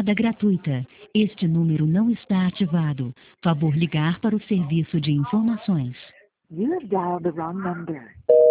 chamada gratuita. Este número não está ativado. Favor ligar para o serviço de informações. You have dialed the wrong number.